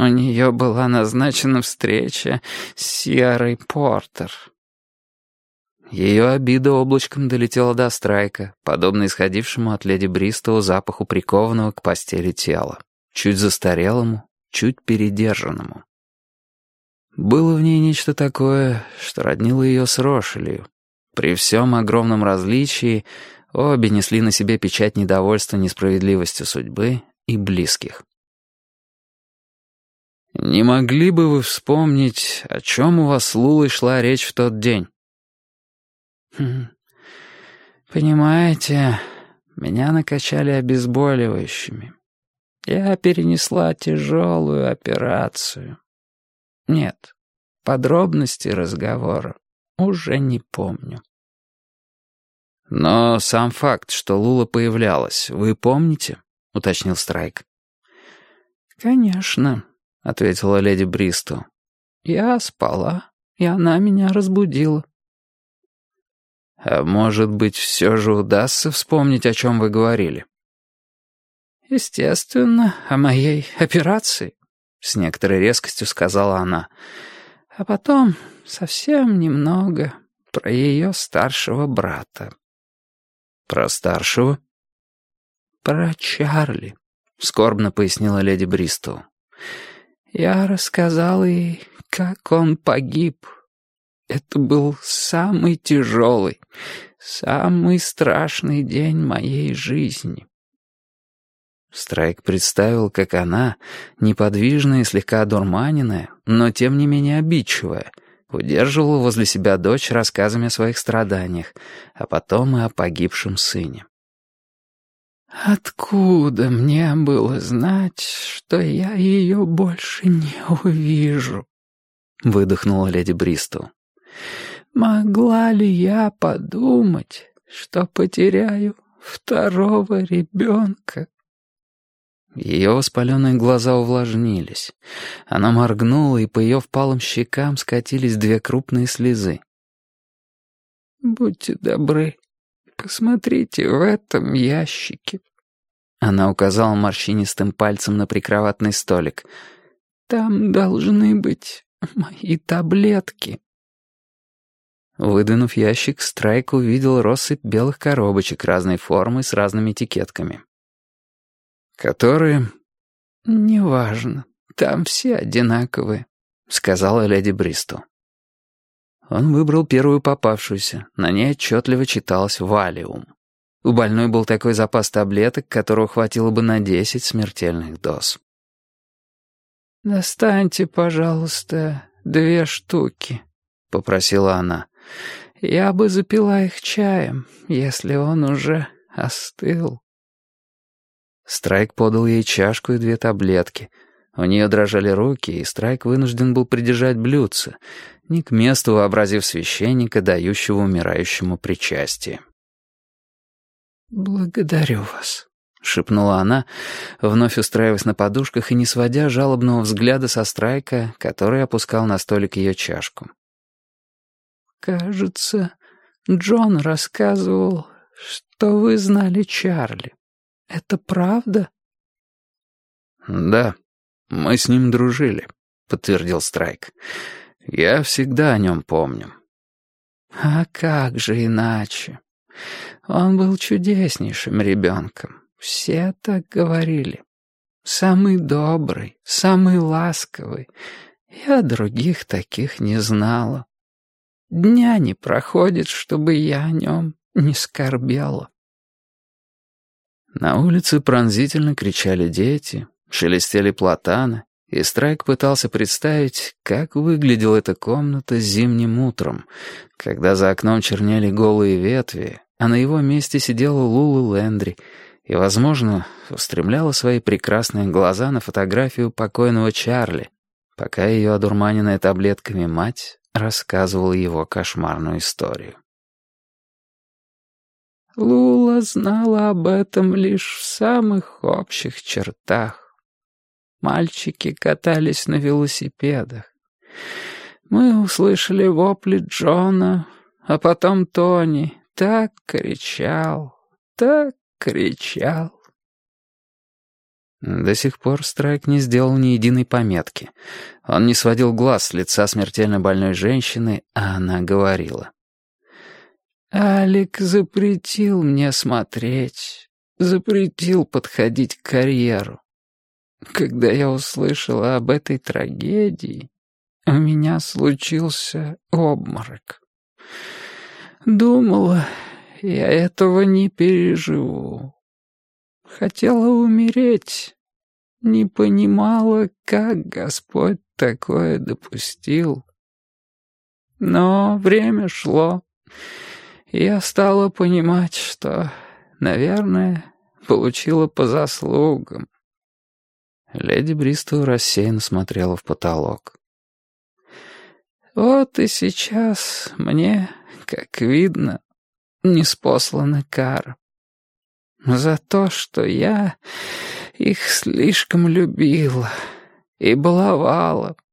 У нее была назначена встреча с Сиарой Портер. Ее обида облачком долетела до Страйка, подобно исходившему от леди Бристоу запаху прикованного к постели тела, чуть застарелому, чуть передержанному. Было в ней нечто такое, что роднило ее с Рошелью. При всем огромном различии обе несли на себе печать недовольства несправедливостью судьбы и близких. «Не могли бы вы вспомнить, о чем у вас с Лулой шла речь в тот день?» «Понимаете, меня накачали обезболивающими. Я перенесла тяжелую операцию. Нет, подробностей разговора уже не помню». «Но сам факт, что Лула появлялась, вы помните?» — уточнил Страйк. «Конечно», — ответила леди Бристоу. «Я спала, и она меня разбудила». «А может быть, все же удастся вспомнить, о чем вы говорили?» «Естественно, о моей операции», — с некоторой резкостью сказала она. «А потом совсем немного про ее старшего брата». «Про старшего?» «Про Чарли», — скорбно пояснила леди Бристоу. «Я рассказала ей, как он погиб. Это был самый тяжелый, самый страшный день моей жизни». Страйк представил, как она, неподвижная и слегка одурманенная, но тем не менее обидчивая, удерживала возле себя дочь рассказами о своих страданиях, а потом и о погибшем сыне. «Откуда мне было знать, что я ее больше не увижу?» — выдохнула леди Бристоу. «Могла ли я подумать, что потеряю второго ребенка?» Ее воспаленные глаза увлажнились. Она моргнула, и по ее впалым щекам скатились 2 крупные слезы. «Будьте добры, посмотрите в этом ящике». Она указала морщинистым пальцем на прикроватный столик. «Там должны быть мои таблетки». Выдвинув ящик, Страйк увидел россыпь белых коробочек разной формы с разными этикетками. «Которые?» «Неважно, там все одинаковые», — сказала леди Бристоу. Он выбрал первую попавшуюся, на ней отчетливо читалось «Валиум». У больной был такой запас таблеток, которого хватило бы на 10 смертельных доз. «Достаньте, пожалуйста, 2 штуки», — попросила она. «Я бы запила их чаем, если он уже остыл». Страйк подал ей чашку и 2 таблетки. У нее дрожали руки, и Страйк вынужден был придержать блюдце, не к месту вообразив священника, дающего умирающему причастие. «Благодарю вас», — шепнула она, вновь устраиваясь на подушках и не сводя жалобного взгляда со Страйка, который опускал на столик ее чашку. «Кажется, Джон рассказывал, что вы знали Чарли. Это правда?» «Да, мы с ним дружили», — подтвердил Страйк. «Я всегда о нем помню». «А как же иначе? Он был чудеснейшим ребенком. Все так говорили. Самый добрый, самый ласковый. Я других таких не знала. Дня не проходит, чтобы я о нем не скорбела». На улице пронзительно кричали дети, шелестели платаны, и Страйк пытался представить, как выглядела эта комната зимним утром, когда за окном чернели голые ветви, а на его месте сидела Лула Лэндри и, возможно, устремляла свои прекрасные глаза на фотографию покойного Чарли, пока ее одурманенная таблетками мать рассказывала его кошмарную историю. Лула знала об этом лишь в самых общих чертах. Мальчики катались на велосипедах. Мы услышали вопли Джона, а потом Тони так кричал, так кричал. До сих пор Страйк не сделал ни единой пометки. Он не сводил глаз с лица смертельно больной женщины, а она говорила. «Алик запретил мне смотреть, запретил подходить к карьеру. Когда я услышала об этой трагедии, у меня случился обморок. Думала, я этого не переживу. Хотела умереть, не понимала, как Господь такое допустил. Но время шло, и я стала понимать, что, наверное, получила по заслугам». Леди Бристоу рассеянно смотрела в потолок. «Вот и сейчас мне, как видно, ниспослана кара. За то, что я их слишком любила и баловала,